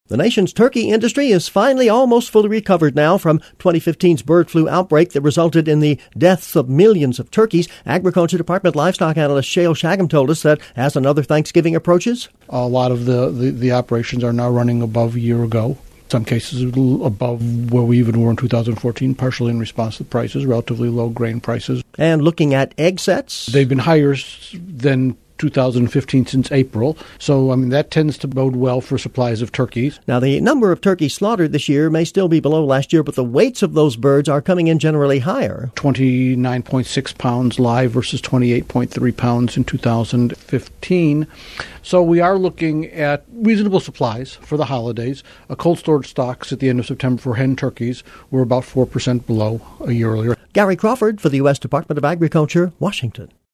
The nation's turkey industry is finally almost fully recovered now from 2015's bird flu outbreak that resulted in the deaths of millions of turkeys. Agriculture Department livestock analyst Shale Shagam told us that as another Thanksgiving approaches, a lot of the operations are now running above a year ago. Some cases above where we even were in 2014, partially in response to prices, relatively low grain prices. And looking at egg sets, they've been higher than 2015 since April. So, that tends to bode well for supplies of turkeys. Now, the number of turkeys slaughtered this year may still be below last year, but the weights of those birds are coming in generally higher. 29.6 pounds live versus 28.3 pounds in 2015. So we are looking at reasonable supplies for the holidays. Cold storage stocks at the end of September for hen turkeys were about 4% below a year earlier. Gary Crawford for the U.S. Department of Agriculture, Washington.